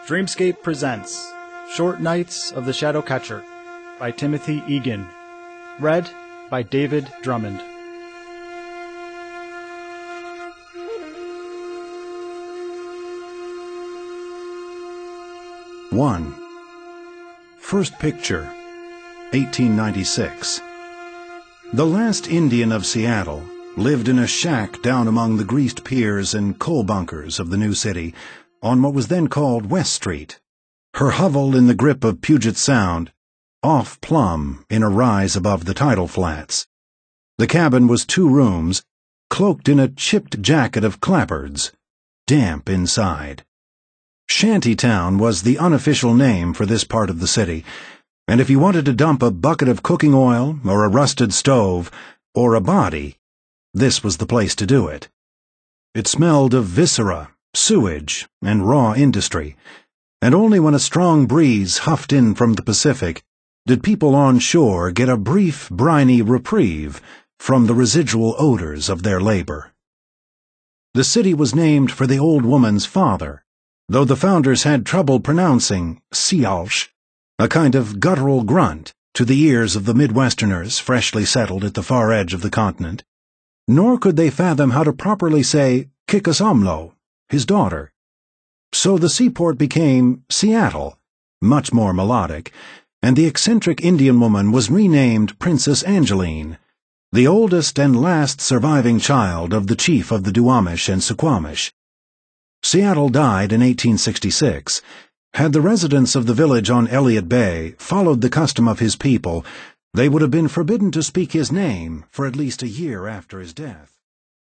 Dreamscape presents Short Nights of the Shadowcatcher by Timothy Egan. Read by David Drummond. One. First picture, 1896. The last Indian of Seattle lived in a shack down among the greased piers and coal bunkers of the new city on what was then called West Street. Her hovel in the grip of Puget Sound, off Plum in a rise above the tidal flats. The cabin was 2 rooms, cloaked in a chipped jacket of clapboards, damp inside. Shantytown was the unofficial name for this part of the city, and if you wanted to dump a bucket of cooking oil or a rusted stove or a body, this was the place to do it. It smelled of viscera, sewage, and raw industry, and only when a strong breeze huffed in from the Pacific did people on shore get a brief, briny reprieve from the residual odors of their labor. The city was named for the old woman's father, though the founders had trouble pronouncing Sialsh, a kind of guttural grunt to the ears of the Midwesterners freshly settled at the far edge of the continent, nor could they fathom how to properly say Kikasamlo, his daughter. So the seaport became Seattle, much more melodic, and the eccentric Indian woman was renamed Princess Angeline, the oldest and last surviving child of the chief of the Duwamish and Suquamish. Seattle died in 1866. Had the residents of the village on Elliott Bay followed the custom of his people, they would have been forbidden to speak his name for at least a year after his death.